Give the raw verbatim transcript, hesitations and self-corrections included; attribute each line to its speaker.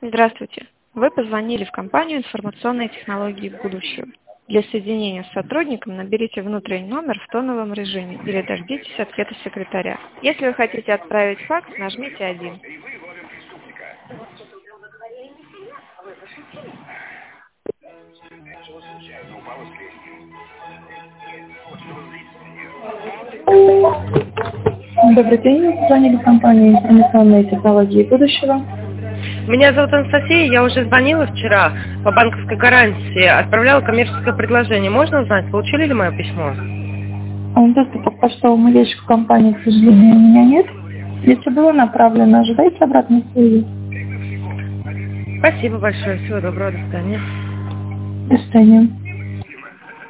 Speaker 1: Здравствуйте. Вы позвонили в компанию «Информационные технологии будущего». Для соединения с сотрудником наберите внутренний номер в тоновом режиме или дождитесь ответа секретаря. Если вы хотите отправить факс, нажмите один.
Speaker 2: Добрый день, вы позвонили в компанию «Информационные технологии будущего».
Speaker 3: Меня зовут Анастасия, я уже звонила вчера по банковской гарантии, отправляла коммерческое предложение. Можно узнать, получили ли мое письмо?
Speaker 2: А доступа к почтовому ящику компании, к сожалению, у меня нет. Если было направлено, ожидайте обратной связи.
Speaker 3: Спасибо большое, всего доброго, до свидания.
Speaker 2: До свидания.